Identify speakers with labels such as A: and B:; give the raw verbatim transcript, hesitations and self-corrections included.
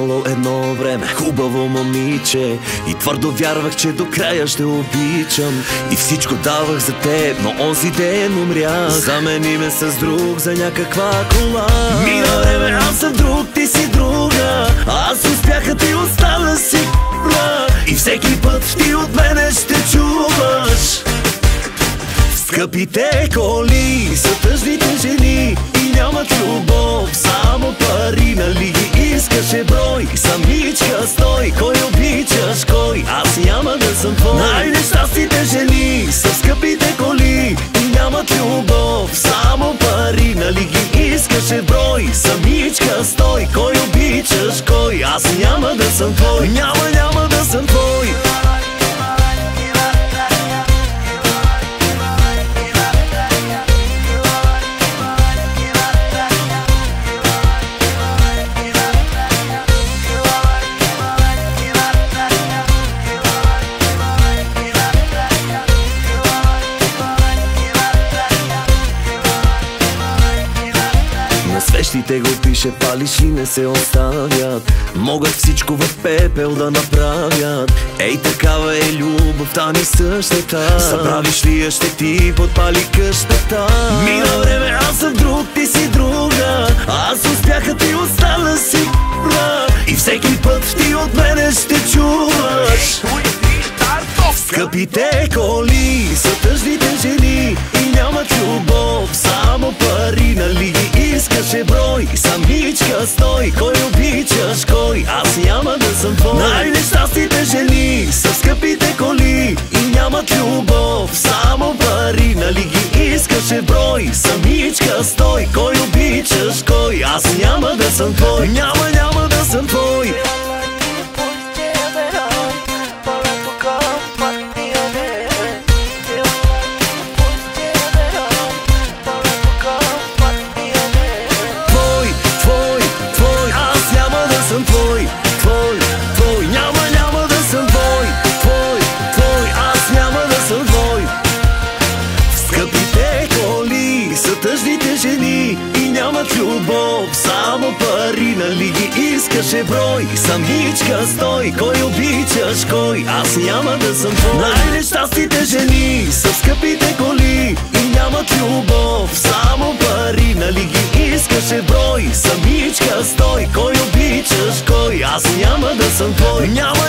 A: имало едно време хубаво момиче и твърдо вярвах, че до края ще обичам и всичко давах за теб, но онзи ден умрях. Замени ме с друг за някаква кола. Мина време, аз съм друг, ти си друга. Аз успях, а ти остана си п***ла. И всеки път ти от мене ще чуваш. Скъпите коли са тъжните жени и нямат любов, само пари, нали ги искаше брой? Самичка стой, кой обичаш кой? Аз няма да съм твой. Най-нещастните жени са скъпите коли и нямат любов, само пари, нали ги искаше брой? Самичка стой, кой обичаш кой? Аз няма да съм твой. Няма, няма да съм твой. Свещите го пише, палиш и не се оставят. Могат всичко в пепел да направят. Ей, такава е любовта ни същата. Забравиш ли я, ще ти подпали къщата. Мина време, аз съм друг, ти си друга. Аз успях, а ти остана си п***ла. И всеки път ти от мене ще чуваш. Скъпите коли са тъжните жени и нямат любов, само пари, нали ги искаше брой? Самичка стой, кой обичаш кой? Аз няма да съм твой. Най-нещастните жени са скъпите коли и нямат любов, само пари, нали ги искаше брой? Самичка стой, кой обичаш кой? Аз няма да съм твой. Няма, няма да съм твой. Тъжните жени и нямат любов, само пари, нали ги искаше брой? Самичка стой, кой обичаш кой? Аз няма да съм твой. Най-нещастните жени са скъпите коли и нямат любов, само пари, нали ги искаше брой? Самичка стой, кой обичаш кой? Аз няма да съм твой. Няма